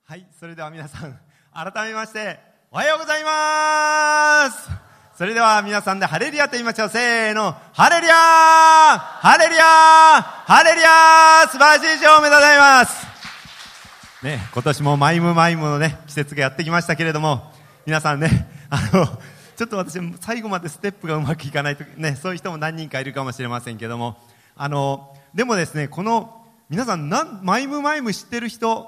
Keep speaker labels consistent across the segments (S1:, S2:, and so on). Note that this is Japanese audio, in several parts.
S1: はい、それでは皆さん改めましておはようございます。それでは皆さんでハレルヤと言いましょう。せーの、ハレルヤーハレルヤーハレルヤー。素晴らしい賞おめでとうございますね。今年もマイムのね季節がやってきましたけれども、皆さんねちょっと私最後までステップがうまくいかないとね、そういう人も何人かいるかもしれませんけども、でもですね、この皆さんマイム知ってる人、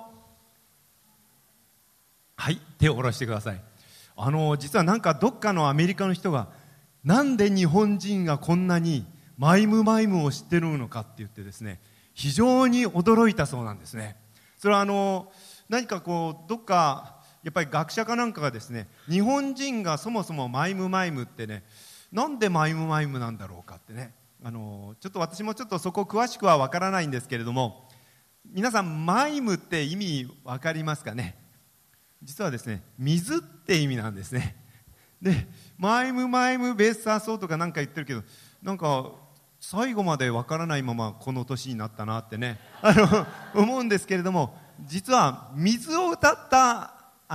S1: はい、手を下ろしてください。実はなんかどっかのアメリカの人が、なんで日本人がこんなにマイムを知ってるのかって言ってですね、非常に驚いたそうなんですね。それは何かこうどっかやっぱり学者かなんかがですね、日本人がそもそもマイムってね、なんでマイムなんだろうかってね、ちょっと私もちょっとそこ詳しくはわからないんですけれども、皆さんマイムって意味わかりますかね。実はですね、水って意味なんですね。で、マイムベースアソーとかなんか言ってるけど、なんか最後までわからないままこの年になったなってね思うんですけれども、実は水を歌った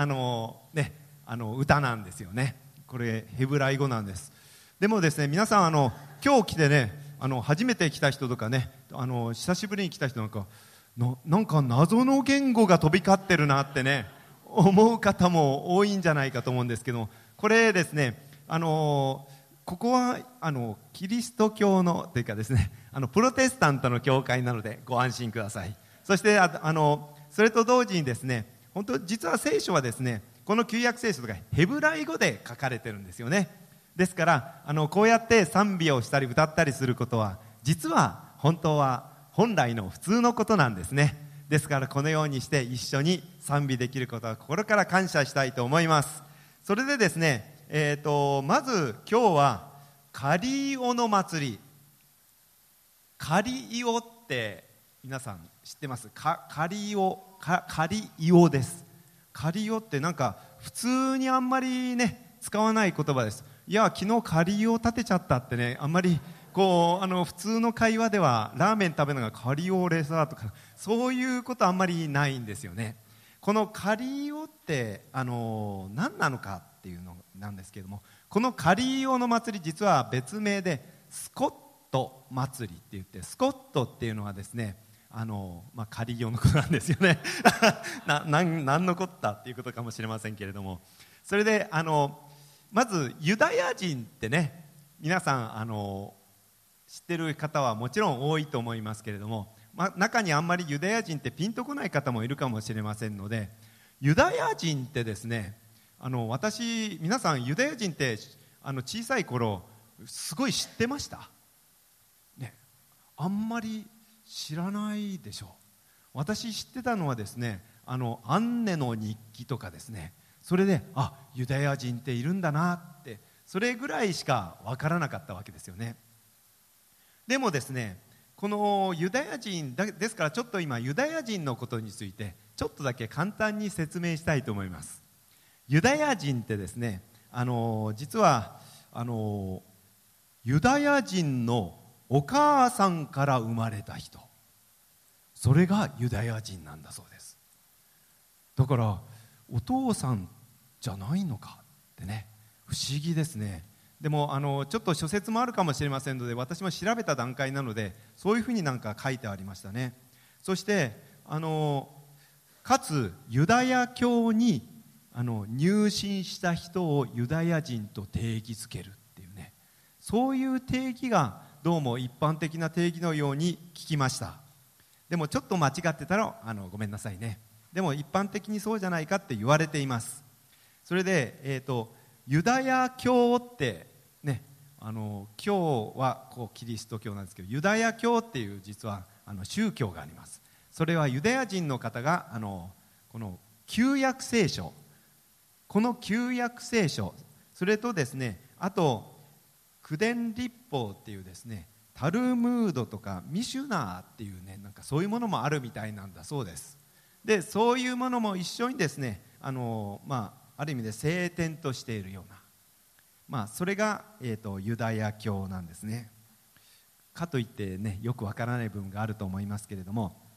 S1: 歌なんですよね。これヘブライ語なんです。でもですね、皆さん今日来てね、初めて来た人とかね、久しぶりに来た人なんか謎の言語が飛び交ってるなってね思う方も多いんじゃないかと思うんですけども、これですね、ここはキリスト教のというかですね、プロテスタントの教会なのでご安心ください。そしてそれと同時にですね、本当実は聖書はですね、この旧約聖書とかヘブライ語で書かれてるんですよね。ですからこうやって賛美をしたり歌ったりすることは、実は本当は本来の普通のことなんですね。ですからこのようにして一緒に賛美できることは心から感謝したいと思います。それでですね、まず今日はカリオの祭り。カリオって皆さん知ってます？カリオです。カリオってなんか普通にあんまりね使わない言葉です。いや昨日カリオ立てちゃったってね、あんまりこう普通の会話ではラーメン食べるのがカリオレサとかそういうことあんまりないんですよね。このカリオって何なのかっていうのなんですけれども、このカリオの祭り、実は別名でスコット祭りって言って、スコットっていうのはですね、カリオのことなんですよねなんのこったっていうことかもしれませんけれども、それでまずユダヤ人ってね、皆さん知ってる方はもちろん多いと思いますけれども、中にあんまりユダヤ人ってピンとこない方もいるかもしれませんので、ユダヤ人ってですね、皆さんユダヤ人って小さい頃すごい知ってました、ね、あんまり知らないでしょう。私知ってたのはですね、アンネの日記とかですね、それでユダヤ人っているんだなって、それぐらいしか分からなかったわけですよね。でもですね、このユダヤ人ですから、ちょっと今ユダヤ人のことについてちょっとだけ簡単に説明したいと思います。ユダヤ人ってですね、実はユダヤ人のお母さんから生まれた人、それがユダヤ人なんだそうです。だからお父さんじゃないのかってね、不思議ですね。でもちょっと諸説もあるかもしれませんので、私も調べた段階なのでそういうふうになんか書いてありましたね。そしてかつユダヤ教に入信した人をユダヤ人と定義づけるっていうね、そういう定義がどうも一般的な定義のように聞きました。でもちょっと間違ってたらごめんなさいね。でも一般的にそうじゃないかって言われています。それでユダヤ教ってね、教はこうキリスト教なんですけど、ユダヤ教っていう実は宗教があります。それはユダヤ人の方がこの旧約聖書、この旧約聖書、それとですね、あと九伝律法っていうですね、タルムードとかミシュナーっていうね、なんかそういうものもあるみたいなんだそうです。でそういうものも一緒にですね、ある意味で聖典としているような、それが、ユダヤ教なんですね。かといってね、よくわからない部分があると思いますけれども、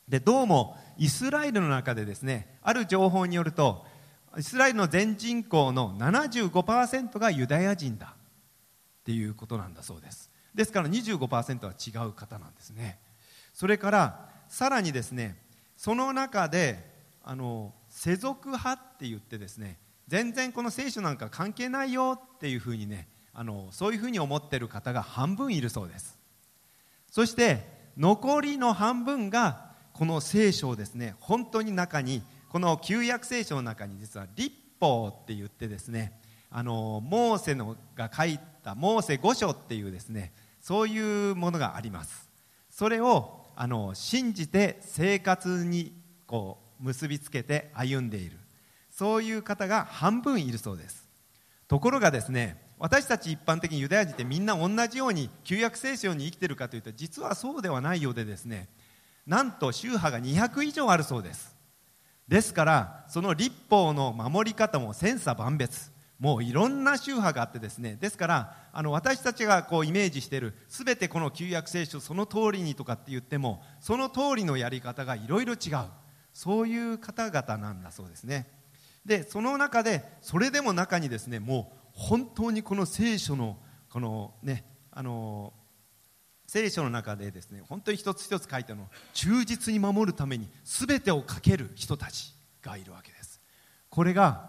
S1: でどうもイスラエルの中でですね、ある情報によるとイスラエルの全人口の 75% がユダヤ人だっていうことなんだそうです。ですから 25% は違う方なんですね。それからさらにですね、その中で世俗派って言ってですね、全然この聖書なんか関係ないよっていうふうにね、そういうふうに思ってる方が半分いるそうです。そして残りの半分がこの聖書をですね、本当に中に、この旧約聖書の中に実は律法って言ってですね、モーセが書いたモーセ5書っていうですね、そういうものがあります。それを信じて生活にこう結びつけて歩んでいる、そういう方が半分いるそうです。ところがですね、私たち一般的にユダヤ人ってみんな同じように旧約聖書に生きているかというと、実はそうではないようでですね、なんと宗派が200以上あるそうです。ですからその律法の守り方も千差万別、もういろんな宗派があってですね、ですから私たちがこうイメージしている全てこの旧約聖書その通りにとかって言っても、その通りのやり方がいろいろ違う、そういう方々なんだそうですね。でその中でそれでも中にですね、もう本当にこの聖書のこのね、聖書の中でですね、本当に一つ一つ書いたのを忠実に守るために全てをかける人たちがいるわけです。これが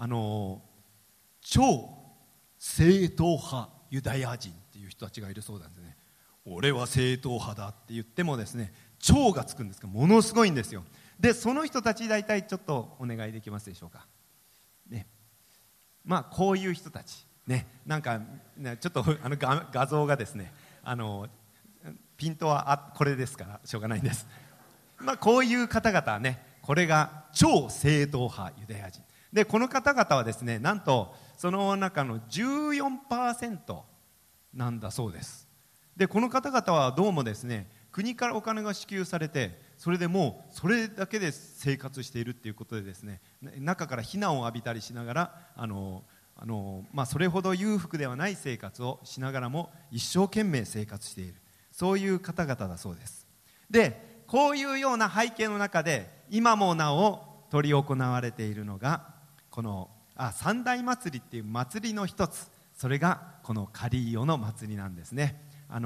S1: 超正統派ユダヤ人っていう人たちがいるそうなんですね。俺は正統派だって言ってもですね、超がつくんですがものすごいんですよ。でその人たち大体ちょっとお願いできますでしょうかね。まあこういう人たちね、なんかちょっと画像がですね、ピントはこれですからしょうがないんです。まあこういう方々はね、これが超正統派ユダヤ人で、この方々はですね、なんとその中の 14% なんだそうです。でこの方々はどうもですね、国からお金が支給されて、それでもうそれだけで生活しているっていうことでですね、中から非難を浴びたりしながらそれほど裕福ではない生活をしながらも一生懸命生活している、そういう方々だそうです。でこういうような背景の中で今もなお執り行われているのがこの三大祭りっていう祭りの一つ、それがこのカリーヨの祭りなんですね。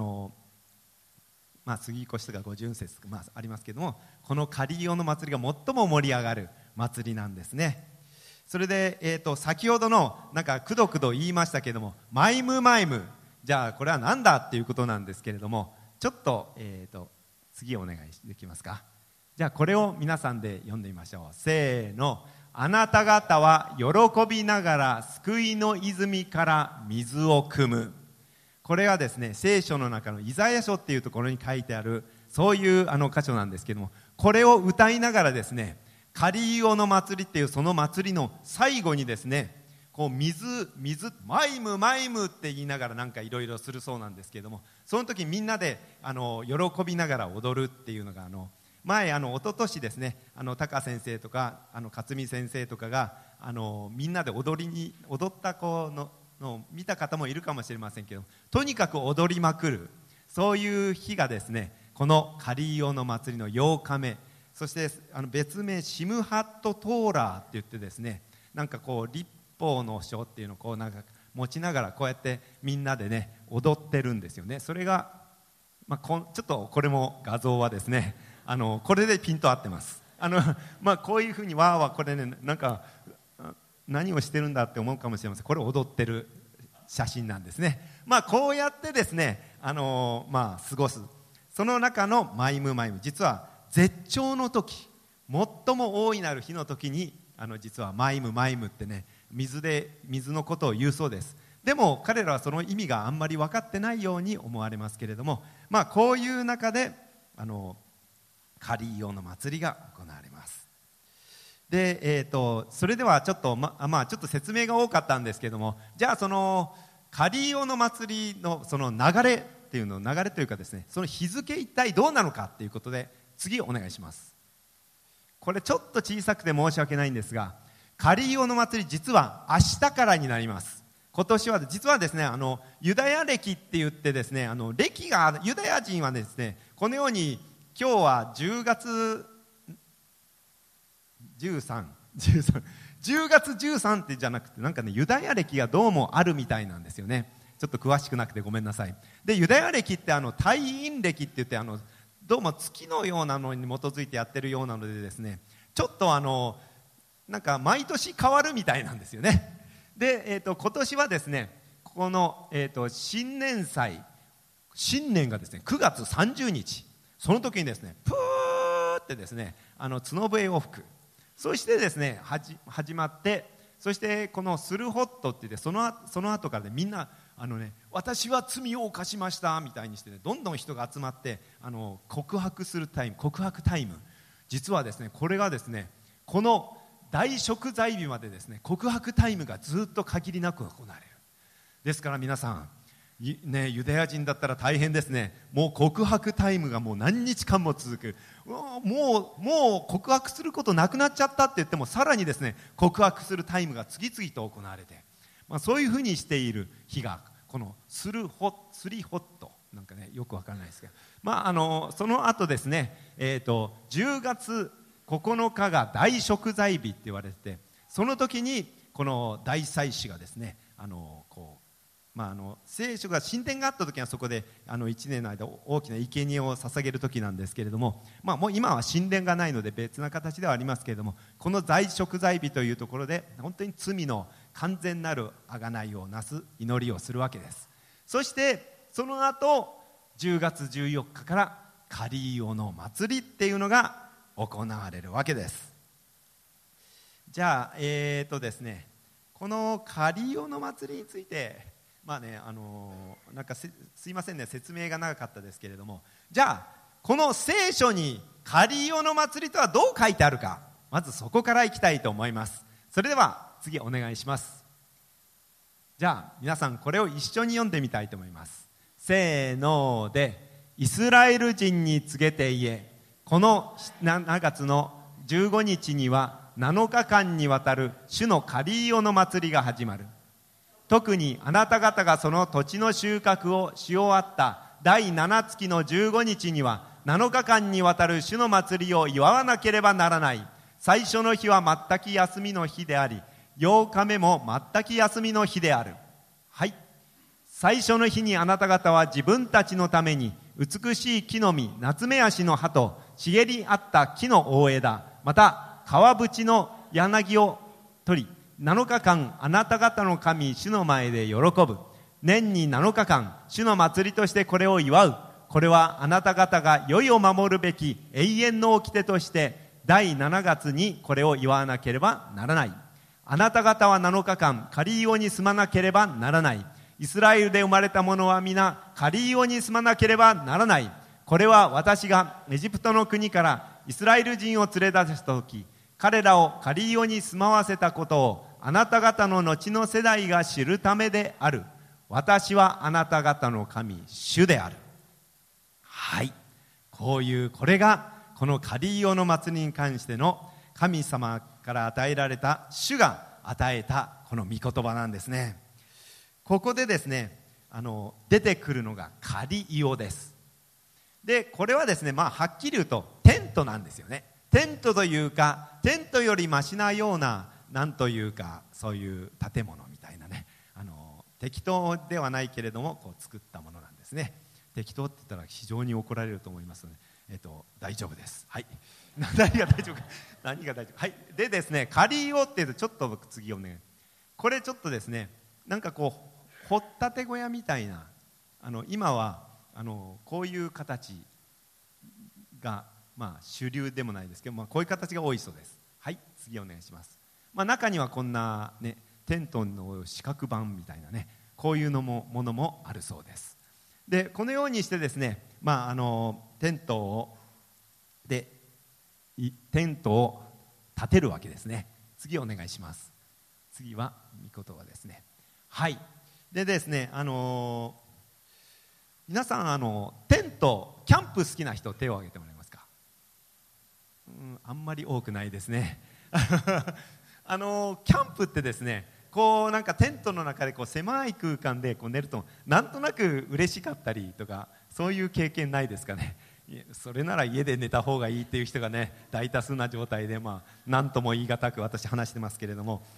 S1: 杉越とか五巡節、ありますけども、このカリーヨの祭りが最も盛り上がる祭りなんですね。それで、先ほどのなんかくどくど言いましたけども、マイムマイム、じゃあこれは何だっていうことなんですけれども、ちょっと、次お願いできますか。じゃあこれを皆さんで読んでみましょう。せーの。あなた方は喜びながら救いの泉から水を汲む。これはですね、聖書の中のイザヤ書っていうところに書いてあるそういう箇所なんですけども、これを歌いながらですね、カリーヨの祭りっていうその祭りの最後にですね、こう水マイムマイムって言いながらなんかいろいろするそうなんですけども、その時みんなで喜びながら踊るっていうのが前一昨年ですね、高先生とか勝美先生とかがみんなで踊った子のを見た方もいるかもしれませんけど、とにかく踊りまくる、そういう日がですね、このカリーヨの祭りの8日目、そして別名シムハットトーラーって言ってですね、なんかこう律法の書っていうのをこうなんか持ちながらこうやってみんなでね踊ってるんですよね。それが、ちょっとこれも画像はですね、これでピント合ってます。こういうふうにわーわーこれね、なんか何をしてるんだって思うかもしれません。これ踊ってる写真なんですね。こうやってですね過ごす、その中のマイムマイム、実は絶頂の時、最も大いなる日の時に実はマイムマイムってね、水のことを言うそうです。でも彼らはその意味があんまり分かってないように思われますけれども、こういう中でカリーヨの祭りが行われます。で、それではちょっと、ちょっと説明が多かったんですけども、じゃあそのカリーヨの祭りのその流れというかですね、その日付一体どうなのかということで次お願いします。これちょっと小さくて申し訳ないんですが、カリーヨの祭り実は明日からになります。今年は実はですね、ユダヤ暦って言ってですね、ユダヤ人はですね、このように今日は10月13 10月13ってじゃなくて、なんかねユダヤ暦がどうもあるみたいなんですよね。ちょっと詳しくなくてごめんなさい。でユダヤ暦って太陰暦って言ってどうも月のようなのに基づいてやってるようなのでですね、ちょっとなんか毎年変わるみたいなんですよね。で、今年はですねこの、新年祭、新年がですね9月30日、その時にですねプーってですね角笛を吹く、そしてですね始まって、そしてこのスルホットって言ってその後からねみんな私は罪を犯しましたみたいにしてね、どんどん人が集まって告白するタイム、告白タイム、実はですねこれがですねこの大贖罪日までですね告白タイムがずっと限りなく行われる。ですから皆さんユダヤ人だったら大変ですね。もう告白タイムがもう何日間も続く。もう告白することなくなっちゃったって言っても、さらにですね告白するタイムが次々と行われて、そういうふうにしている日がこのスリホットなんかねよくわからないですけど、その後ですね、10月9日が大贖罪日って言われてて、その時にこの大祭司がですね聖書が神殿があった時はそこで1年の間大きな生贄を捧げる時なんですけれども、もう今は神殿がないので別な形ではありますけれども、この大贖罪日というところで本当に罪の完全なる贖いをなす祈りをするわけです。そしてその後10月14日からカリーオの祭りっていうのが行われるわけです。じゃあですねこのカリーオの祭りについてなんかすいませんね、説明が長かったですけれども、じゃあこの聖書にカリーオの祭りとはどう書いてあるか、まずそこからいきたいと思います。それでは次お願いします。じゃあ皆さんこれを一緒に読んでみたいと思います。せーので、イスラエル人に告げて言え、この7月の15日には7日間にわたる主のカリーオの祭りが始まる。特にあなた方がその土地の収穫をし終わった第7月の15日には7日間にわたる主の祭りを祝わなければならない。最初の日は全く休みの日であり、8日目も全く休みの日である。はい。最初の日にあなた方は自分たちのために美しい木の実、ナツメヤシの葉と茂りあった木の大枝、また川淵の柳を取り、7日間あなた方の神主の前で喜ぶ。年に7日間主の祭りとしてこれを祝う。これはあなた方が良いを守るべき永遠の掟として第7月にこれを祝わなければならない。あなた方は7日間カリーオに住まなければならない。イスラエルで生まれた者は皆カリーオに住まなければならない。これは私がエジプトの国からイスラエル人を連れ出した時、彼らをカリーオに住まわせたことをあなた方の後の世代が知るためである。私はあなた方の神主である。はい、これがこのカリーオの祭りに関しての神様から与えられた、主が与えたこの御言葉なんですね。ここでですね出てくるのがカリオです。でこれはですねはっきり言うとテントなんですよね。テントというかテントよりマシなような、なんというかそういう建物みたいなね、適当ではないけれども作ったものなんですね。適当って言ったら非常に怒られると思いますので、大丈夫です。はい。何が大丈夫か、何が大丈夫。はい。でですね、カリオっていうとちょっと僕次をね、これちょっとですね、なんか掘ったて小屋みたいな、今はこういう形が主流でもないですけど、こういう形が多いそうです。はい。次お願いします。中にはこんなねテントの四角板みたいなね、こういうものもあるそうです。でこのようにしてですね、テントを建てるわけですね。次お願いします。次は御言葉ですね。はい。でですね、皆さんテントキャンプ好きな人手を挙げてもらえますか。あんまり多くないですね。キャンプってですね、なんかテントの中で狭い空間で寝るとなんとなく嬉しかったりとか、そういう経験ないですかね。 それなら家で寝た方がいいっていう人がね大多数な状態で、何とも言い難く私話してますけれども、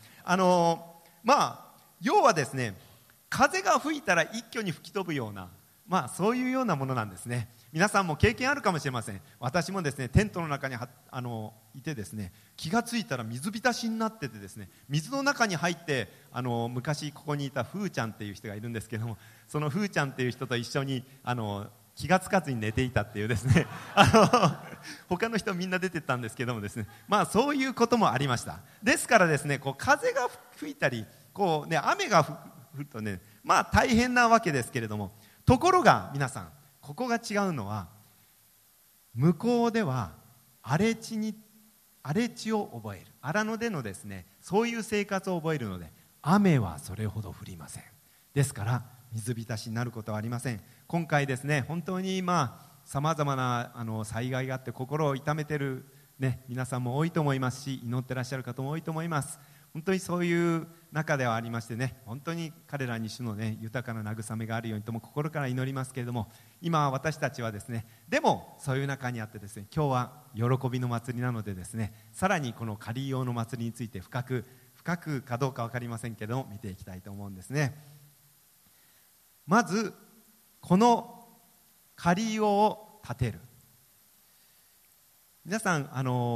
S1: 要はですね、風が吹いたら一挙に吹き飛ぶような、そういうようなものなんですね。皆さんも経験あるかもしれません。私もですね、テントの中にいてですね、気がついたら水浸しになっててですね、水の中に入って昔ここにいたふーちゃんっていう人がいるんですけども、そのふーちゃんっていう人と一緒に気がつかずに寝ていたっていうですね他の人みんな出てったんですけどもですね、そういうこともありました。ですからですね、風が吹いたり雨が降るとね、大変なわけですけれども、ところが皆さん、ここが違うのは、向こうでは荒れ地を覚える、荒野でのですね、そういう生活を覚えるので、雨はそれほど降りません。ですから水浸しになることはありません。今回ですね、本当にさまざまな災害があって心を痛めている、皆さんも多いと思いますし、祈ってらっしゃる方も多いと思います。本当にそういう中ではありましてね、本当に彼らに主の豊かな慰めがあるようにとも心から祈りますけれども、今私たちはですね、でもそういう中にあってですね、今日は喜びの祭りなのでですね、さらにこのカリオの祭りについて深くかどうか分かりませんけれども見ていきたいと思うんですね。まずこのカリオを建てる、皆さん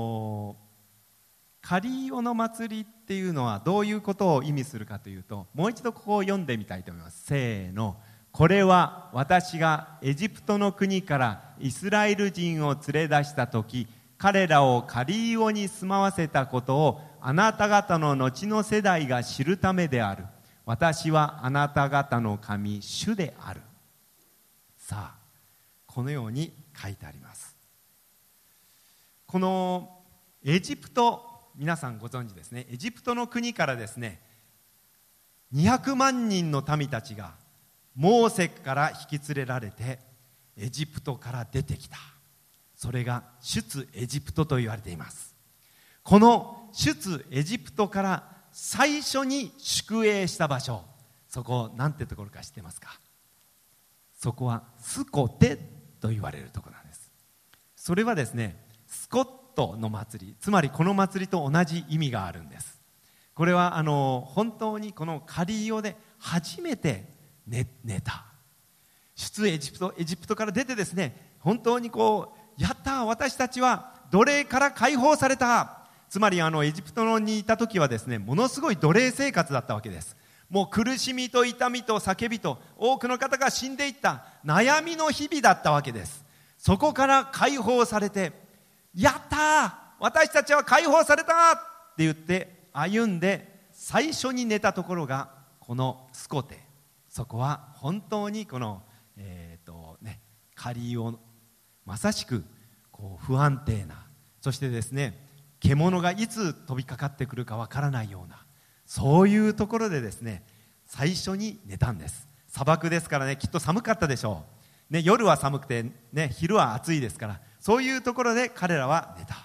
S1: カリオの祭りっていうのはどういうことを意味するかというと、もう一度ここを読んでみたいと思います。せーの。これは私がエジプトの国からイスラエル人を連れ出したとき、彼らをカリオに住まわせたことをあなた方の後の世代が知るためである。私はあなた方の神主である。さあ、このように書いてあります。このエジプト、皆さんご存知ですね、エジプトの国からですね、200万人の民たちがモーセから引き連れられてエジプトから出てきた。それが出エジプトと言われています。この出エジプトから最初に宿営した場所、そこなんてところか知ってますか？そこはスコテと言われるところなんです。それはですね、スコットの祭り、つまりこの祭りと同じ意味があるんです。これは本当にこのカリオで初めて 寝た出エジプトから出てですね、本当にやった、私たちは奴隷から解放された。つまりエジプトにいた時はですね、ものすごい奴隷生活だったわけです。もう苦しみと痛みと叫びと多くの方が死んでいった悩みの日々だったわけです。そこから解放されて、やったー、私たちは解放されたって言って歩んで最初に寝たところがこのスコテ。そこは本当にこのカリオ、まさしく不安定な、そしてですね、獣がいつ飛びかかってくるかわからないような、そういうところでですね、最初に寝たんです。砂漠ですからね、きっと寒かったでしょう、ね、夜は寒くて、ね、昼は暑いですから、そういうところで彼らは寝た。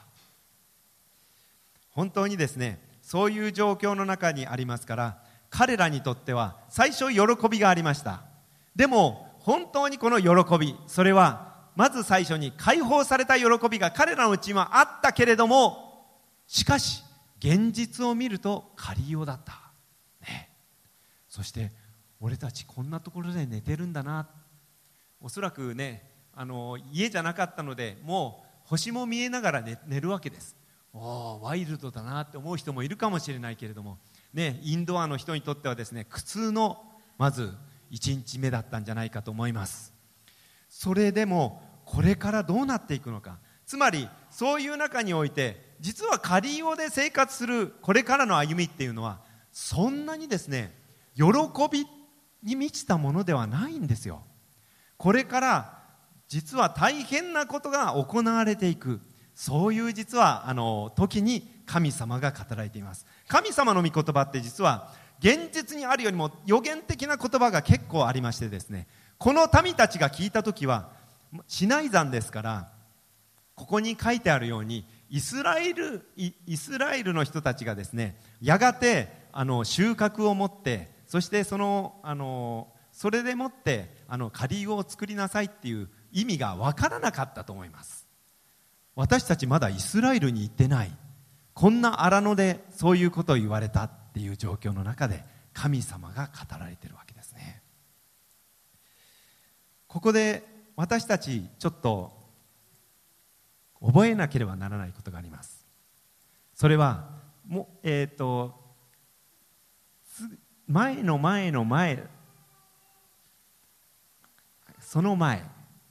S1: 本当にですね、そういう状況の中にありますから、彼らにとっては最初喜びがありました。でも本当にこの喜び、それはまず最初に解放された喜びが彼らのうちにはあったけれども、しかし現実を見るとカリオだった、ね、そして俺たちこんなところで寝てるんだな。おそらくね、家じゃなかったのでもう星も見えながら 寝るわけです。ワイルドだなって思う人もいるかもしれないけれども、ね、インドアの人にとってはですね、苦痛のまず1日目だったんじゃないかと思います。それでもこれからどうなっていくのか、つまりそういう中において実はカリオで生活するこれからの歩みっていうのはそんなにですね、喜びに満ちたものではないんですよ。これから実は大変なことが行われていく、そういう実は時に神様が語られています。神様の御言葉って実は現実にあるよりも予言的な言葉が結構ありましてですね、この民たちが聞いた時は、シナイ山ですから、ここに書いてあるようにイスラエルの人たちがですね、やがて収穫を持って、そしてそれでもってカリオを作りなさいっていう意味がわからなかったと思います。私たちまだイスラエルに行ってない、こんな荒野でそういうことを言われたっていう状況の中で神様が語られているわけですね。ここで私たちちょっと覚えなければならないことがあります。それは前の前の前、その前、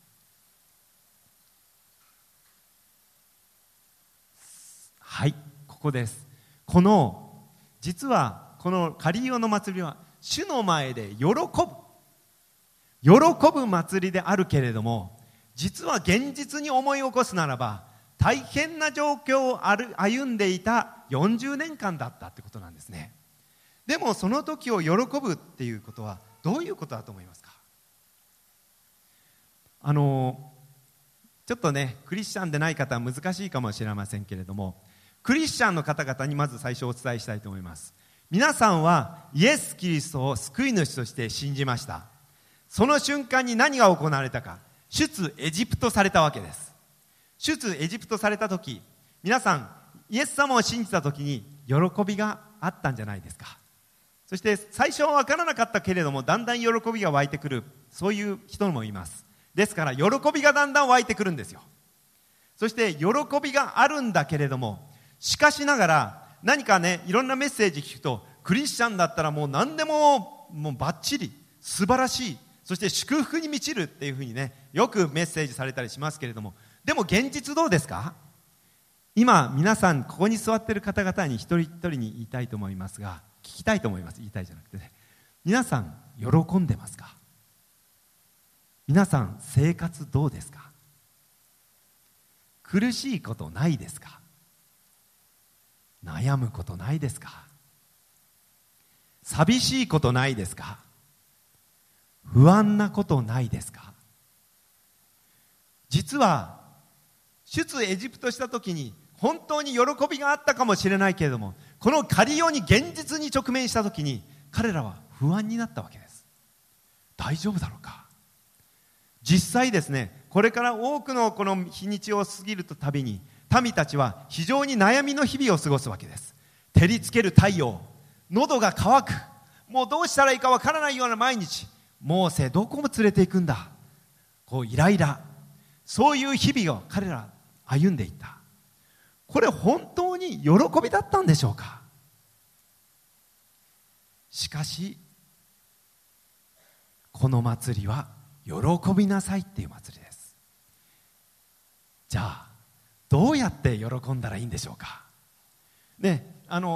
S1: はい、ここです。実はこのカリオの祭りは主の前で喜ぶ祭りであるけれども、実は現実に思い起こすならば大変な状況を歩んでいた40年間だったってことなんですね。でもその時を喜ぶっていうことはどういうことだと思いますか？ちょっとね、クリスチャンでない方は難しいかもしれませんけれども、クリスチャンの方々にまず最初お伝えしたいと思います。皆さんはイエス・キリストを救い主として信じました。その瞬間に何が行われたか、出エジプトされたわけです。出エジプトされた時、皆さんイエス様を信じた時に喜びがあったんじゃないですか。そして最初は分からなかったけれども、だんだん喜びが湧いてくる、そういう人もいます。ですから喜びがだんだん湧いてくるんですよ。そして喜びがあるんだけれども、しかしながら何かね、いろんなメッセージ聞くと、クリスチャンだったらもう何でもバッチリ素晴らしい、そして祝福に満ちるっていうふうにね、よくメッセージされたりしますけれども、でも現実どうですか？今皆さんここに座っている方々に一人一人に言いたいと思いますが、聞きたいと思います。言いたいじゃなくてね、皆さん喜んでますか？皆さん生活どうですか？苦しいことないですか？悩むことないですか？寂しいことないですか？不安なことないですか？実は出エジプトした時に本当に喜びがあったかもしれないけれども、このカリオに現実に直面した時に彼らは不安になったわけです。大丈夫だろうか。実際ですね、これから多くのこの日にちを過ぎるとたびに民たちは非常に悩みの日々を過ごすわけです。照りつける太陽、喉が渇く、もうどうしたらいいかわからないような毎日、モーセどこも連れて行くんだ、こうイライラ、そういう日々を彼ら歩んでいった。これ本当に喜びだったんでしょうか。しかしこの祭りは喜びなさいっていう祭りです。じゃあどうやって喜んだらいいんでしょうかね。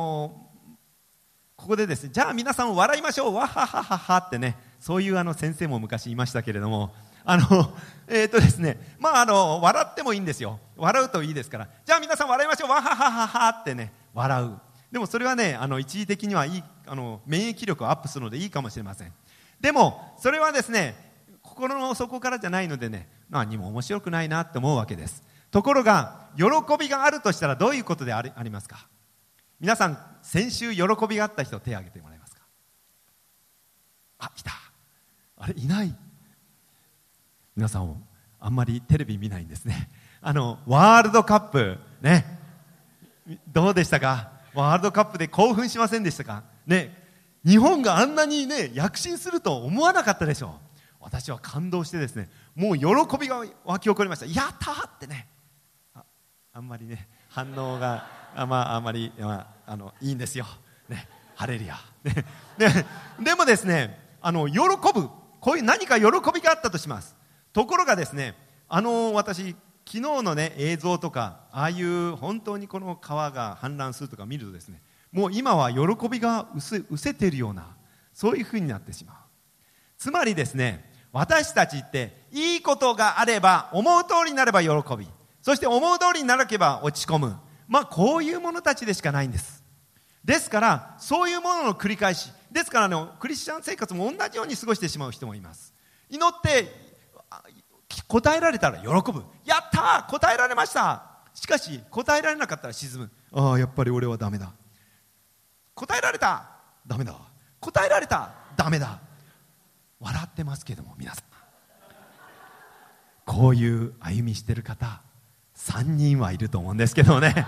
S1: ここでですね、じゃあ皆さん笑いましょう、わははははってね、そういう先生も昔いましたけれども、ですね、笑ってもいいんですよ。笑うといいですから、じゃあ皆さん笑いましょう、わははははってね、笑う。でもそれはね、一時的にはいい、免疫力をアップするのでいいかもしれません。でもそれはですね、心の底からじゃないのでね、何も面白くないなって思うわけです。ところが喜びがあるとしたらどういうことでありますか。皆さん先週喜びがあった人手を挙げてもらえますか。あ、いた。あれいない。皆さんあんまりテレビ見ないんですね。ワールドカップね、どうでしたか。ワールドカップで興奮しませんでしたかね。日本があんなにね躍進すると思わなかったでしょう。私は感動してですね、もう喜びが湧き起こりました。やったーってね。あんまりね反応があんまり、いいんですよ、ね、ハレルヤ、ね、でもですね、喜ぶ、こういう何か喜びがあったとします。ところがですね、私昨日のね映像とか、ああいう本当にこの川が氾濫するとか見るとですね、もう今は喜びが失せているような、そういうふうになってしまう。つまりですね、私たちっていいことがあれば思う通りになれば喜び、そして思う通りにならなければ落ち込む、こういうものたちでしかないんです。ですからそういうものの繰り返しですから、クリスチャン生活も同じように過ごしてしまう人もいます。祈って答えられたら喜ぶ、やったー答えられました。しかし答えられなかったら沈む。ああやっぱり俺はダメだ。答えられた、ダメだ。答えられた、ダメだ。笑ってますけども皆さん、 こういう歩みしてる方3人はいると思うんですけどね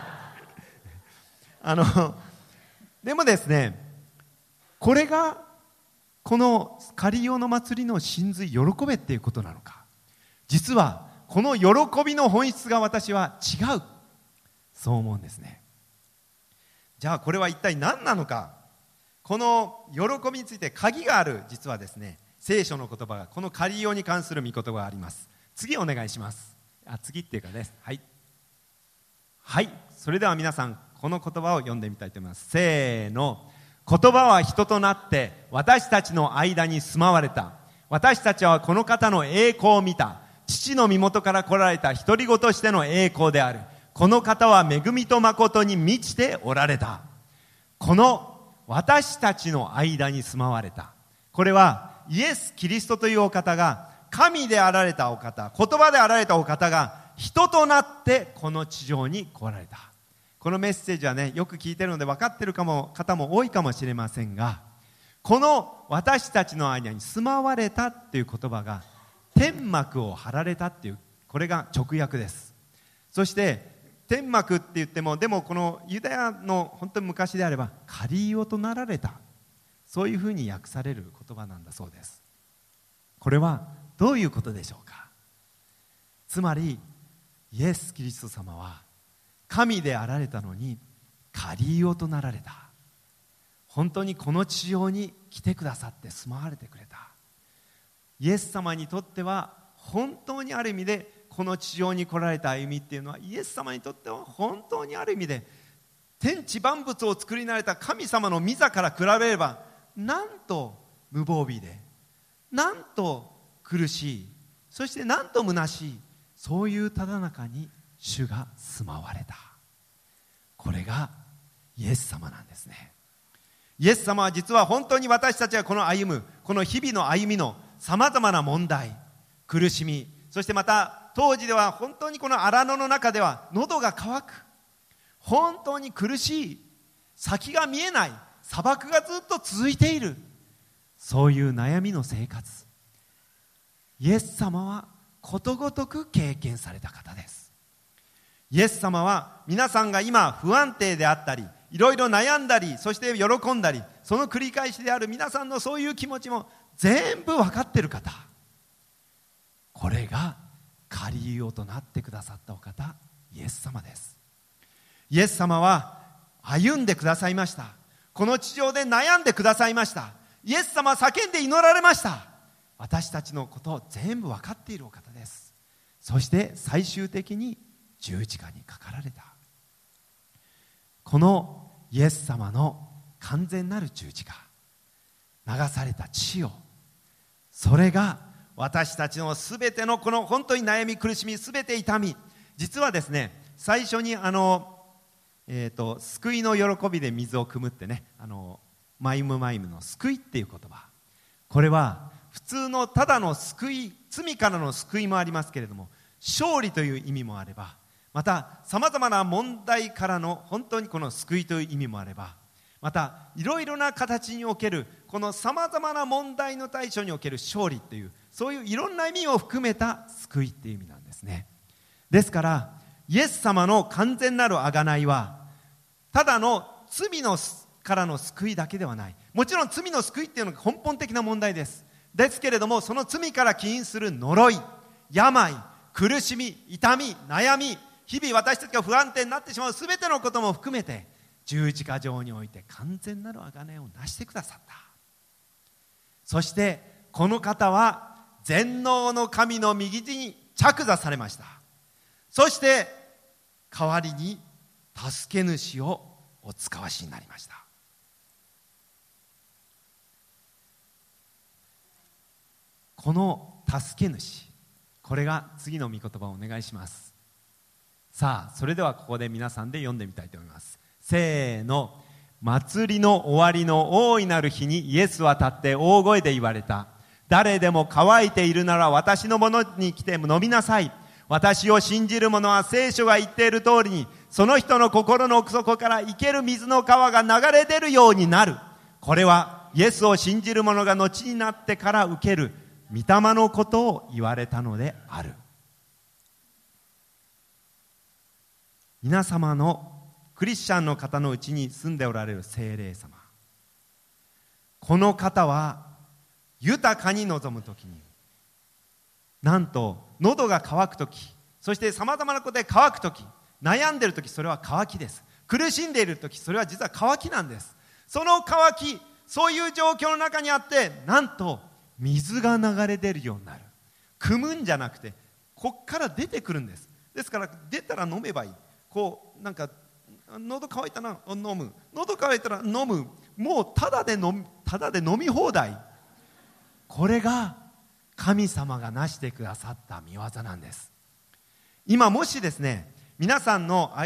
S1: でもですね、これがこのカリオの祭りの真髄、喜べっていうことなのか。実はこの喜びの本質が私は違う、そう思うんですね。じゃあこれは一体何なのか。この喜びについて鍵がある、実はですね、聖書の言葉が、このカリオに関する御言葉があります。次お願いします。次っていうかです。はい、それでは皆さんこの言葉を読んでみたいと思います。せーの。言葉は人となって私たちの間に住まわれた。私たちはこの方の栄光を見た。父の身元から来られた独り子としての栄光である。この方は恵みと誠に満ちておられた。この私たちの間に住まわれた、これはイエス・キリストというお方が、神であられたお方、言葉であられたお方が人となってこの地上に来られた。このメッセージはね、よく聞いてるので分かってる方も多いかもしれませんが、この私たちの間に住まわれたっていう言葉が、天幕を張られたっていう、これが直訳です。そして天幕って言っても、でもこのユダヤの本当に昔であればカリオとなられた、そういうふうに訳される言葉なんだそうです。これはどういうことでしょうか。つまりイエス・キリスト様は神であられたのにカリオとなられた。本当にこの地上に来てくださって住まわれてくれた。イエス様にとっては本当にある意味で、この地上に来られた歩みっていうのは、イエス様にとっては本当にある意味で、天地万物を作りなられた神様の御座から比べれば、なんと無防備で、なんと苦しい、そしてなんと虚しい、そういうただ中に主が住まわれた。これがイエス様なんですね。イエス様は実は本当に私たちがこの歩む、この日々の歩みのさまざまな問題、苦しみ、そしてまた当時では本当にこの荒野の中では喉が渇く、本当に苦しい、先が見えない砂漠がずっと続いている、そういう悩みの生活、イエス様はことごとく経験された方です。イエス様は皆さんが今不安定であったり、いろいろ悩んだり、そして喜んだり、その繰り返しである皆さんのそういう気持ちも全部分かっている方、これがカリオとなってくださったお方、イエス様です。イエス様は歩んでくださいました。この地上で悩んでくださいました。イエス様は叫んで祈られました。私たちのことを全部分かっているお方です。そして最終的に十字架にかかられた。このイエス様の完全なる十字架、流された血を、それが私たちのすべてのこの本当に悩み苦しみ、すべて痛み、実はですね、最初に救いの喜びで水を汲むってね、マイムマイムの救いっていう言葉、これは普通のただの救い、罪からの救いもありますけれども、勝利という意味もあれば、またさまざまな問題からの本当にこの救いという意味もあれば、またいろいろな形におけるこのさまざまな問題の対処における勝利っていう、そういういろんな意味を含めた救いっていう意味なんですね。ですからイエス様の完全なる贖いは、ただの罪のからの救いだけではない。もちろん罪の救いっていうのが根本的な問題です。ですけれども、その罪から起因する呪い、病、苦しみ、痛み、悩み、日々私たちが不安定になってしまうすべてのことも含めて、十字架上において完全なる贖いをなしてくださった。そしてこの方は全能の神の右手に着座されました。そして代わりに助け主をお使わしになりました。この助け主、これが次の御言葉をお願いします。さあ、それではここで皆さんで読んでみたいと思います。せーの。祭りの終わりの大いなる日にイエスは立って大声で言われた。誰でも乾いているなら私のものに来て飲みなさい。私を信じる者は聖書が言っている通りに、その人の心の奥底から生ける水の川が流れ出るようになる。これはイエスを信じる者が後になってから受ける御霊のことを言われたのである。 皆様のクリスチャンの方のうちに住んでおられる聖霊様、この方は豊かに望むときに、なんと喉が渇くとき、そしてさまざまなことで渇くとき、悩んでいるとき、それは渇きです。苦しんでいるとき、それは実は渇きなんです。その渇き、そういう状況の中にあって、なんと水が流れ出るようになる。汲むんじゃなくて、こっから出てくるんです。ですから出たら飲めばいい。こうなんか喉乾いたら飲む、喉乾いたら飲む、もうただで飲み放題。これが神様がなしてくださった御業なんです。今もしですね、皆さんの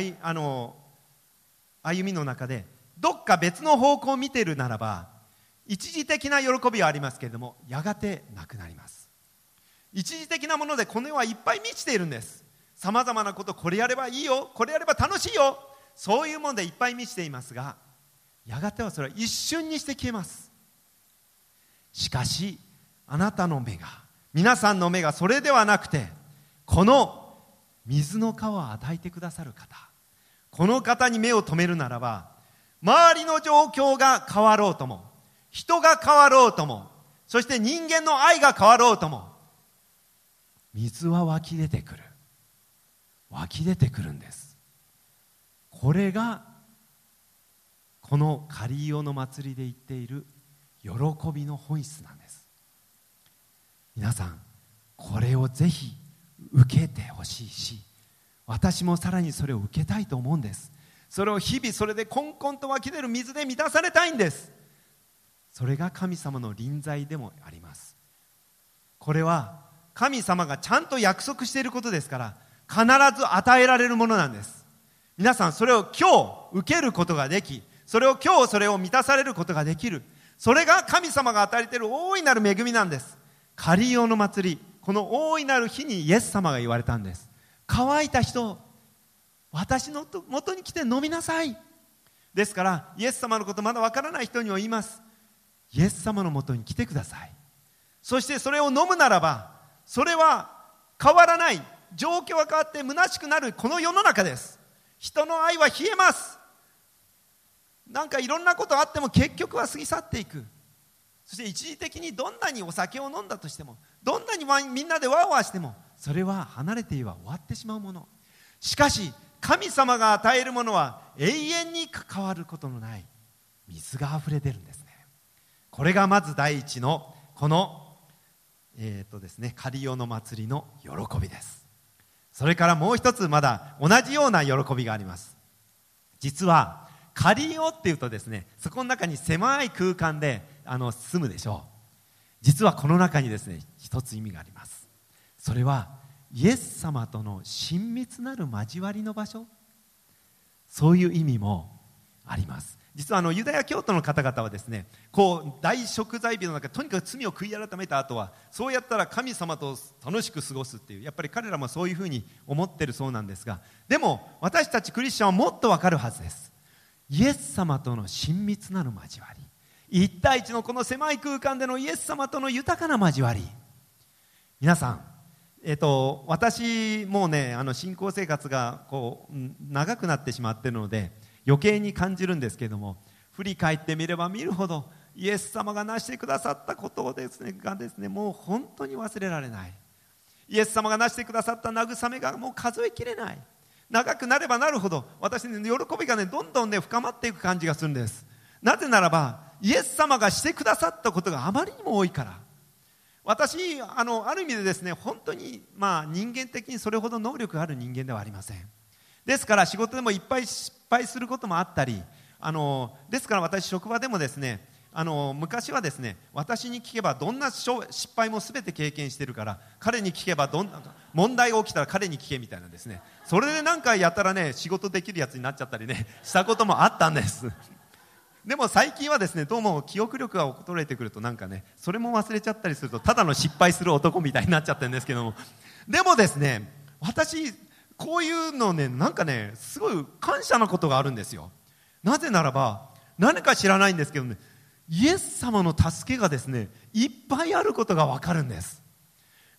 S1: 歩みの中でどっか別の方向を見ているならば、一時的な喜びはありますけれども、やがてなくなります。一時的なものでこの世はいっぱい満ちているんです。さまざまなこと、これやればいいよ、これやれば楽しいよ、そういうものでいっぱい満ちていますが、やがてはそれは一瞬にして消えます。しかしあなたの目が、皆さんの目がそれではなくて、この水の川を与えてくださる方、この方に目を留めるならば、周りの状況が変わろうとも、人が変わろうとも、そして人間の愛が変わろうとも、水は湧き出てくる。湧き出てくるんです。これがこのカリオの祭りで言っている喜びの本質なんです。皆さん、これをぜひ受けてほしいし、私もさらにそれを受けたいと思うんです。それを日々、それでこんこんと湧き出る水で満たされたいんです。それが神様の臨在でもあります。これは神様がちゃんと約束していることですから、必ず与えられるものなんです。皆さん、それを今日受けることができ、それを今日それを満たされることができる、それが神様が与えている大いなる恵みなんです。カリオの祭り、この大いなる日にイエス様が言われたんです。乾いた人、私の元に来て飲みなさい。ですからイエス様のことまだわからない人には言います。イエス様の元に来てください。そしてそれを飲むならば、それは変わらない、状況が変わって虚しくなるこの世の中です。人の愛は冷えます。なんかいろんなことあっても結局は過ぎ去っていく。そして一時的にどんなにお酒を飲んだとしても、どんなにみんなでワーワーしても、それは離れていれば終わってしまうもの。しかし神様が与えるものは永遠に変わることのない水があふれ出るんですね。これがまず第一のこのですね、カリオの祭りの喜びです。それからもう一つ、まだ同じような喜びがあります。実はカリオっていうとですね、そこの中に狭い空間で住むでしょう。実はこの中にですね、一つ意味があります。それはイエス様との親密なる交わりの場所、そういう意味もあります。実はユダヤ教徒の方々はですね、こう大贖罪日の中でとにかく罪を悔い改めた後は、そうやったら神様と楽しく過ごすっていう、やっぱり彼らもそういうふうに思ってるそうなんですが、でも私たちクリスチャンはもっとわかるはずです。イエス様との親密なる交わり、一対一のこの狭い空間でのイエス様との豊かな交わり。皆さん、私もうね、信仰生活がこう長くなってしまっているので余計に感じるんですけれども、振り返ってみれば見るほどイエス様がなしてくださったことをですね、もう本当に忘れられない。イエス様がなしてくださった慰めがもう数えきれない。長くなればなるほど私の喜びがね、どんどんね深まっていく感じがするんです。なぜならばイエス様がしてくださったことがあまりにも多いから。私ある意味でですね、本当に人間的にそれほど能力がある人間ではありません。ですから仕事でもいっぱい失敗することもあったり、ですから私職場でもですね、昔はですね、私に聞けばどんな失敗も全て経験してるから、彼に聞けばどんな問題が起きたら彼に聞けみたいなですね、それでなんかやったらね仕事できるやつになっちゃったりねしたこともあったんですでも最近はですね、どうも記憶力が衰えてくるとなんかね、それも忘れちゃったりするとただの失敗する男みたいになっちゃってるんですけども、でもですね、私こういうのね、なんかねすごい感謝なことがあるんですよ。なぜならば何か知らないんですけどね、イエス様の助けがですねいっぱいあることがわかるんです。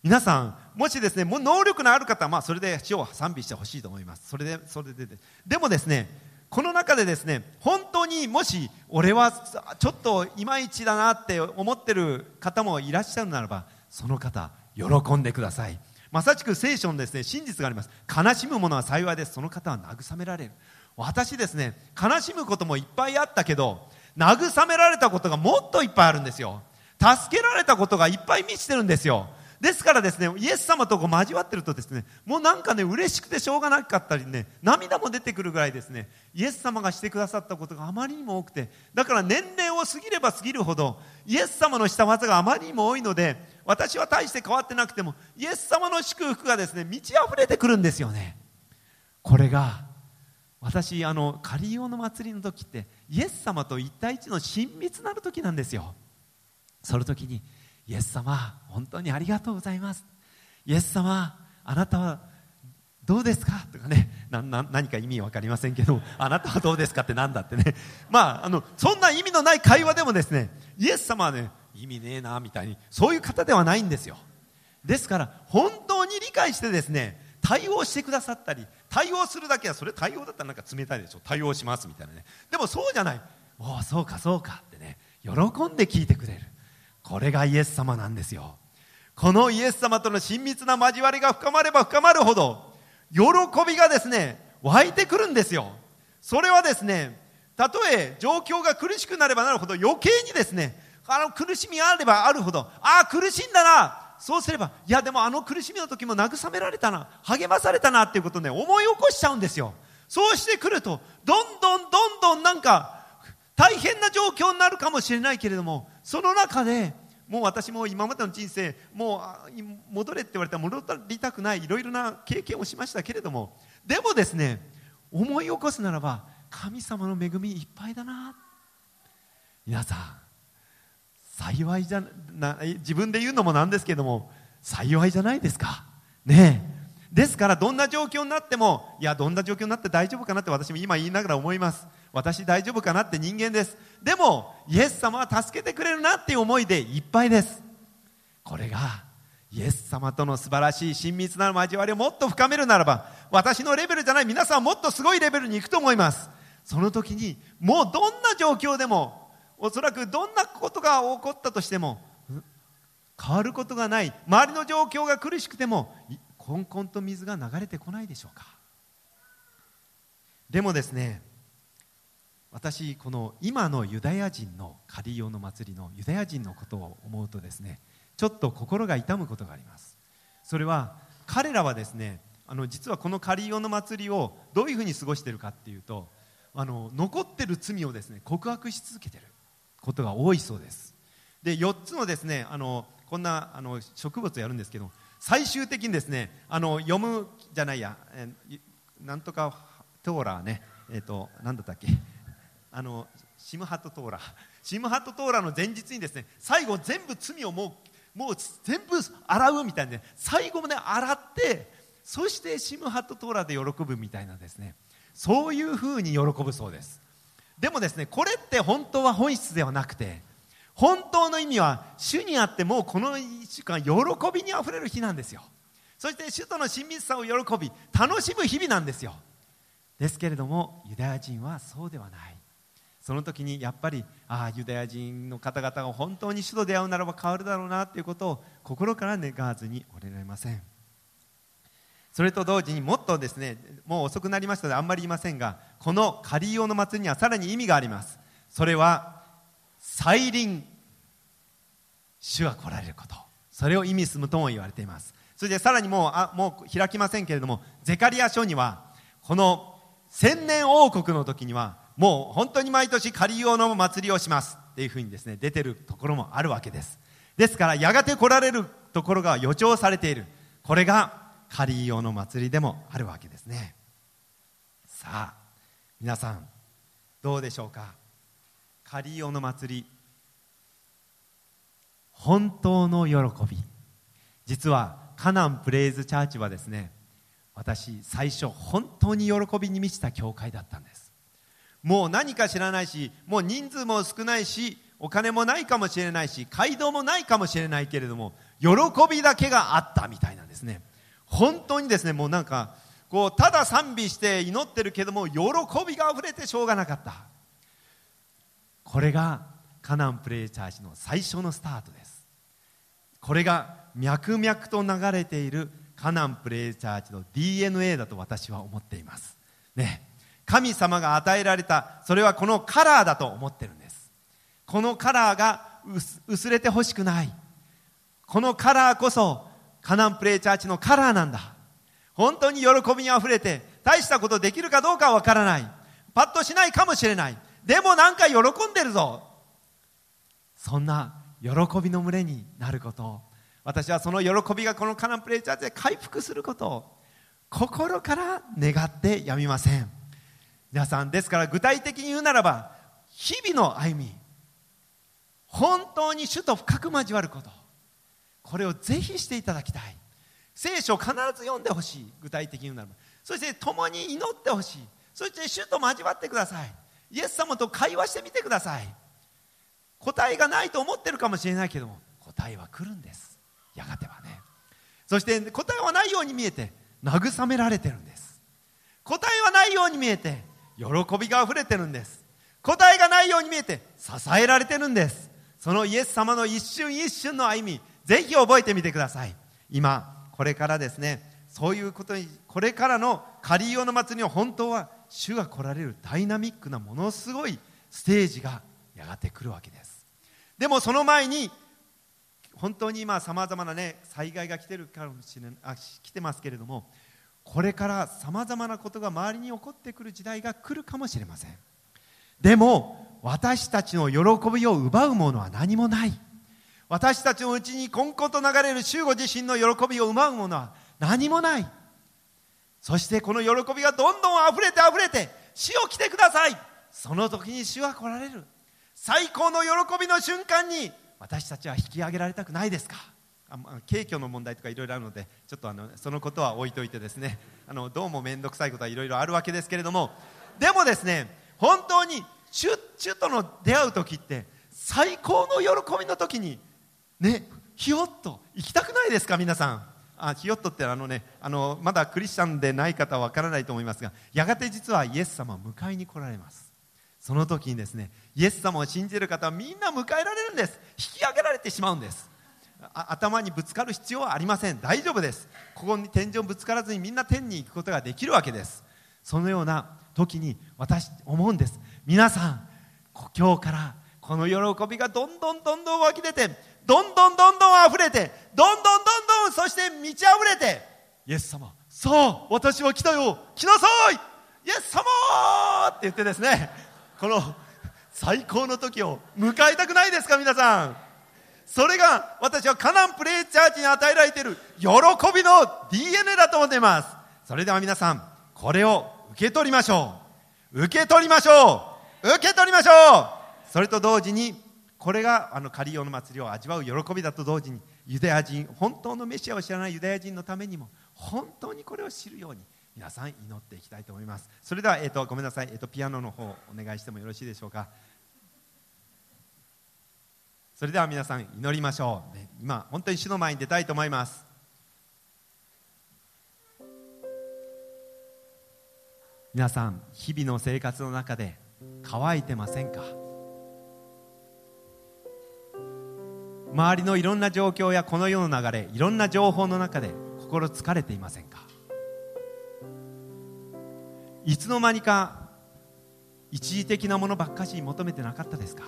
S1: 皆さん、もしですね、もう能力のある方は、それで主を賛美してほしいと思います。それででもですね、この中でですね、本当にもし俺はちょっといまいちだなって思ってる方もいらっしゃるならば、その方喜んでください。まさしく聖書のですね、真実があります。悲しむ者は幸いです。その方は慰められる。私ですね、悲しむこともいっぱいあったけど、慰められたことがもっといっぱいあるんですよ。助けられたことがいっぱい満ちてるんですよ。ですからですね、イエス様と交わってるとですね、もうなんかね、嬉しくてしょうがなかったりね、涙も出てくるぐらいですね、イエス様がしてくださったことがあまりにも多くて、だから年齢を過ぎれば過ぎるほど、イエス様のした技があまりにも多いので、私は大して変わってなくても、イエス様の祝福がですね、満ち溢れてくるんですよね。これが、私、カリオの祭りの時って、イエス様と一対一の親密なる時なんですよ。その時に、イエス様、本当にありがとうございます。イエス様、あなたはどうですかとかね、何か意味わかりませんけど、あなたはどうですかってなんだってね。そんな意味のない会話でもですね、イエス様はね、意味ねえな、みたいに、そういう方ではないんですよ。ですから、本当に理解してですね、対応してくださったり、対応するだけは、それ対応だったらなんか冷たいでしょ。対応しますみたいなね。でもそうじゃない。おお、そうかそうかってね、喜んで聞いてくれる。これがイエス様なんですよ。このイエス様との親密な交わりが深まれば深まるほど、喜びがですね、湧いてくるんですよ。それはですね、たとえ状況が苦しくなればなるほど、余計にですね、苦しみがあればあるほど、苦しいんだな、そうすれば、いやでも苦しみの時も慰められたな、励まされたなっていうことをね、思い起こしちゃうんですよ。そうしてくると、どんどんなんか大変な状況になるかもしれないけれども、その中でもう私も今までの人生、もう戻れって言われたら戻りたくない、いろいろな経験をしましたけれども、でもですね、思い起こすならば神様の恵みいっぱいだな。皆さん、幸いじゃな、自分で言うのもなんですけども、幸いじゃないですかね。ですからどんな状況になっても、いやどんな状況になって大丈夫かなって私も今言いながら思います。私大丈夫かなって人間です。でもイエス様は助けてくれるなっていう思いでいっぱいです。これがイエス様との素晴らしい親密な交わりをもっと深めるならば、私のレベルじゃない皆さんはもっとすごいレベルに行くと思います。その時にもうどんな状況でも、おそらくどんなことが起こったとしても変わることがない、周りの状況が苦しくてもこんこんと水が流れてこないでしょうか。でもですね、私この今のユダヤ人のカリオの祭りのユダヤ人のことを思うとですね、ちょっと心が痛むことがあります。それは彼らはですね、実はこのカリオの祭りをどういうふうに過ごしているかっていうと、残っている罪をですね告白し続けていることが多いそうです。で、4つのですね、こんな植物をやるんですけど、最終的にですね、読むじゃないや、なんとかトーラーね、なんだったっけ、シムハットトーラーの前日にですね、最後全部罪をもう全部洗うみたいなね、最後まで洗って、そしてシムハットトーラーで喜ぶみたいなですね、そういうふうに喜ぶそうです。でもですね、これって本当は本質ではなくて、本当の意味は主にあって、もうこの1週間喜びにあふれる日なんですよ。そして主との親密さを喜び楽しむ日々なんですよ。ですけれどもユダヤ人はそうではない。その時にやっぱりユダヤ人の方々が本当に主と出会うならば変わるだろうなということを心から願わずにおれられません。それと同時にもっとですね、もう遅くなりましたのであんまり言いませんが、このカリオの祭りにはさらに意味があります。それは再臨、主が来られること、それを意味するとも言われています。それでさらにもう開きませんけれども、ゼカリア書にはこの千年王国の時にはもう本当に毎年カリオの祭りをしますっていうふうにですね出てるところもあるわけです。ですからやがて来られるところが予兆されている、これがカリオの祭りでもあるわけですね。さあ皆さんどうでしょうか。カリオの祭り、本当の喜び、実はカナンプレイズチャーチはですね、私最初本当に喜びに満ちた教会だったんです。もう何か知らないし、もう人数も少ないし、お金もないかもしれないし、街道もないかもしれないけれども、 喜びだけがあったみたいなんですね。本当にですね、もうなんかこうただ賛美して祈ってるけども、喜びがあふれてしょうがなかった。これがカナンプレイチャーチの最初のスタートです。これが脈々と流れているカナンプレイチャーチの DNA だと私は思っていますね。神様が与えられた、それはこのカラーだと思ってるんです。このカラーが薄れてほしくない。このカラーこそカナンプレイチャーチのカラーなんだ。本当に喜びにあふれて、大したことできるかどうかはわからない、パッとしないかもしれない、でもなんか喜んでるぞ、そんな喜びの群れになることを、私はその喜びがこのカナンプレイチャーチで回復することを心から願ってやみません。皆さん、ですから具体的に言うならば、日々の歩み、本当に主と深く交わること、これをぜひしていただきたい。聖書を必ず読んでほしい。具体的に言うならば、そして共に祈ってほしい。そして主と交わってください。イエス様と会話してみてください。答えがないと思ってるかもしれないけども、答えは来るんです、やがてはね。そして答えはないように見えて慰められてるんです。答えはないように見えて喜びがあふれてるんです。答えがないように見えて支えられてるんです。そのイエス様の一瞬一瞬の歩み、ぜひ覚えてみてください。今これからですね、そういうことに、これからのカリオの祭りは本当は主が来られるダイナミックなものすごいステージがやがて来るわけです。でもその前に、本当に今さまざまなね災害が来てるかもしれない、来てますけれども、これからさまざまなことが周りに起こってくる時代が来るかもしれません。でも私たちの喜びを奪うものは何もない。私たちのうちにこんこと流れる主ご自身の喜びを奪うものは何もない。そしてこの喜びがどんどんあふれてあふれて、主を来てください、その時に主は来られる。最高の喜びの瞬間に私たちは引き上げられたくないですか。景挙の問題とかいろいろあるので、ちょっとそのことは置いといてですね、どうも面倒くさいことはいろいろあるわけですけれども、でもですね、本当に主との出会う時って最高の喜びの時にね、ひよっと行きたくないですか皆さん。ひよっとってまだクリスチャンでない方はわからないと思いますが、やがて実はイエス様を迎えに来られます。その時にですね、イエス様を信じる方はみんな迎えられるんです。引き上げられてしまうんです。頭にぶつかる必要はありません。大丈夫です。ここに天井ぶつからずにみんな天に行くことができるわけです。そのような時に私思うんです。皆さん、今日からこの喜びがどんどんどんどん湧き出て、どんどんどんどん溢れて、どんどんどんどん、そして満ち溢れて、イエス様、さあ私は来たよ、来なさい、イエス様って言ってですね、この最高の時を迎えたくないですか皆さん。それが私はカナンプレイチャーチに与えられている喜びの DNA だと思っています。それでは皆さん、これを受け取りましょう。受け取りましょう。受け取りましょう。それと同時に、これがカリオの祭りを味わう喜びだと同時に、ユダヤ人、本当のメシアを知らないユダヤ人のためにも本当にこれを知るように皆さん祈っていきたいと思います。それでは、ごめんなさい、ピアノの方お願いしてもよろしいでしょうか。それでは皆さん祈りましょう。今本当に主の前に出たいと思います。皆さん、日々の生活の中で乾いてませんか。周りのいろんな状況やこの世の流れ、いろんな情報の中で心疲れていませんか。いつの間にか一時的なものばっかし求めてなかったですか。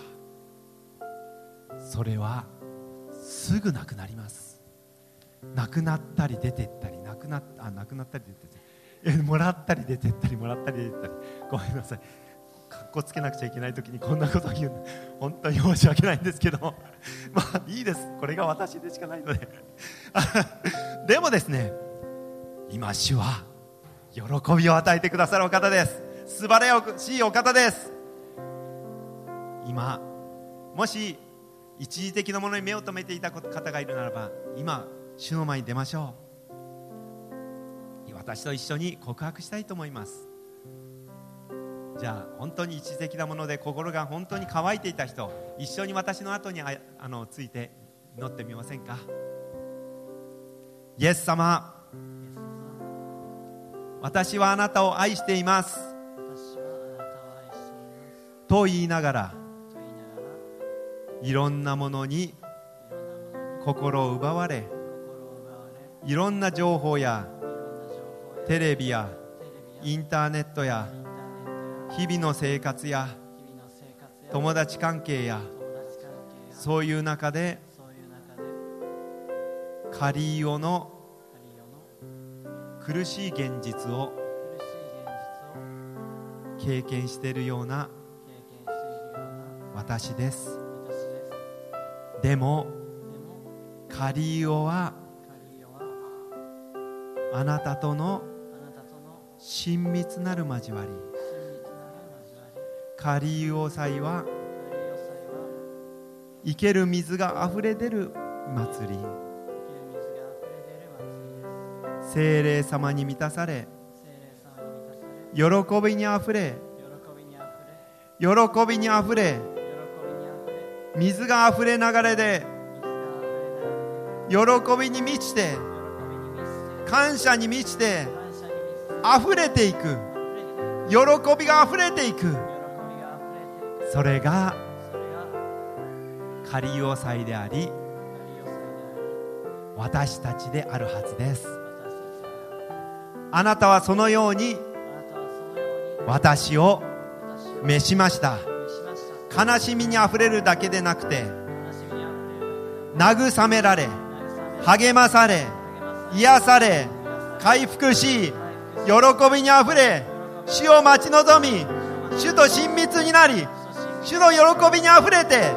S1: それはすぐなくなります。なくなったり出てったり、なくなったり出てったり、もらったり出てったり、もらったり出てったり、ごめんなさい、かっこつけなくちゃいけない時にこんなことを言うの本当に申し訳ないんですけどもまあいいです、これが私でしかないのででもですね、今主は喜びを与えてくださるお方です。素晴らしいお方です。今もし一時的なものに目を留めていた方がいるならば、今主の前に出ましょう。私と一緒に告白したいと思います。じゃあ本当に一時的なもので心が本当に乾いていた人、一緒に私の後について祈ってみませんか。 イエス様、私はあなたを愛していますと言いながら、いろんなものに心を奪われ、いろんな情報やテレビやインターネットや日々の生活や友達関係や、そういう中でカリーオの苦しい現実を経験しているような私です。でもカリーオはあなたとの親密なる交わり、カリーオ祭は生ける水があふれ出る祭り、聖霊様に満たされ、喜びにあふれ、喜びにあふれ、水があふれ流れで、喜びに満ちて、感謝に満ちて、あふれていく、喜びがあふれていく、それがカリオ祭であり、私たちであるはずです。あなたはそのように私を召しました。悲しみにあふれるだけでなくて、慰められ、励まされ、癒され、回復し、喜びにあふれ、主を待ち望み、主と親密になり、主の喜びにあふれて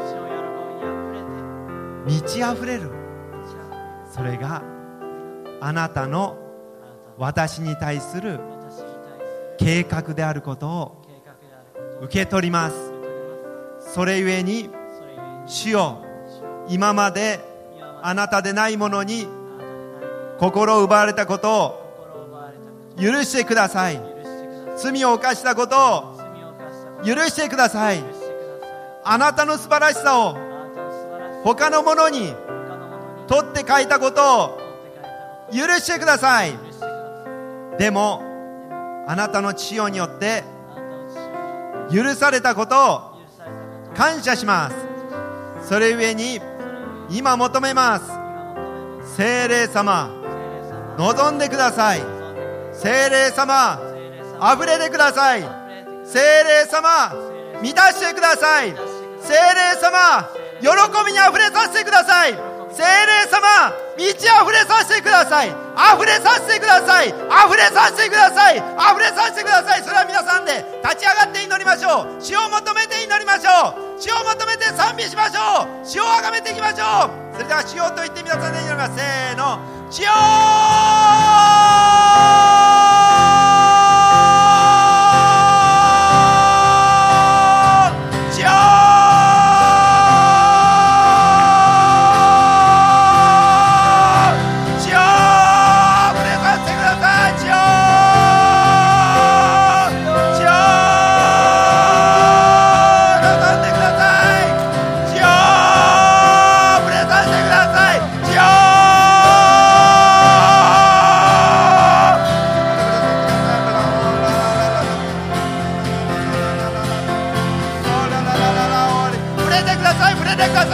S1: 満ちあふれる。それがあなたの私に対する計画であることを受け取ります。それゆえに主よ、今まであなたでないものに心を奪われたことを許してください。罪を犯したことを許してください。あなたの素晴らしさを他のものに取って書いたことを許してください。でもあなたの血潮によって許されたことを感謝します。それゆえに今求めます。聖霊様、望んでください。聖霊様、あふれてください。聖霊様、満たしてください。聖霊様、喜びにあふれさせてください。聖霊様、満ちあふれさせてください。あふれさせてください。あふれさせてください。あふれさせてください。それは皆さんで立ち上がって祈りましょう。主を求めて祈りましょう。主を求めて賛美しましょう。主をあがめていきましょう。それでは主よと言って皆さんで祈ります。せーの、主よ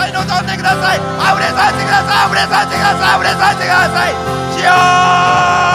S1: あふれさせてください。